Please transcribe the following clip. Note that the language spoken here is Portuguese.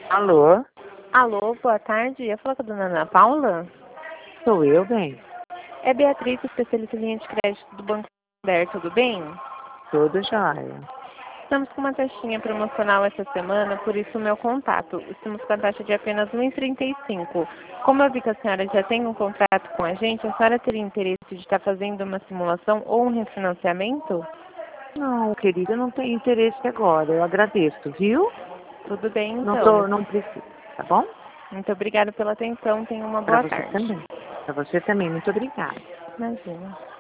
Alô? Alô, boa tarde. Eu falo com a dona Ana Paula? Sou eu, bem? É Beatriz, especialista em linha de crédito do Banco Santander, tudo bem? Tudo jóia. Estamos com uma taxinha promocional essa semana, por isso o meu contato. Estamos com a taxa de apenas 1,35. Como eu vi que a senhora já tem um contrato com a gente, a senhora teria interesse de estar fazendo uma simulação ou um refinanciamento? Não, querida, não tenho interesse agora. Eu agradeço, viu? Tudo bem, Não então. tô, não preciso, tá bom? Muito obrigada pela atenção. Tenha uma Para boa você tarde. também. Para você também, muito obrigada. Imagina.